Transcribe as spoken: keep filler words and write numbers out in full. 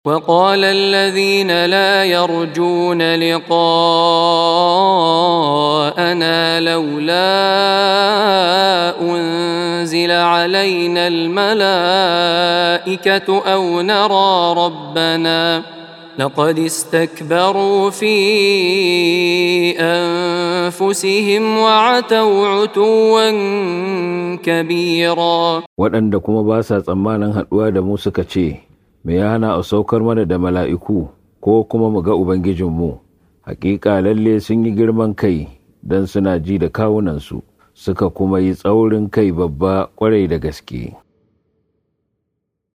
وقال الذين لا يرجون لقاءنا لولا أنزل علينا الملائكة أو نرى ربنا لقد استكبروا في أنفسهم وعتوا عتوا كبيرا. waɗanda kuma ba sa tsammanin haɗuwa da mu suka ce, me ya hana a saukar mana da mala'iku ko kuma mu ga Ubangijinmu? Hakika lalle sun yi girman kai don suna ji da kawunansu, suka kuma yi tsaurin kai babba ƙwarai da gaske.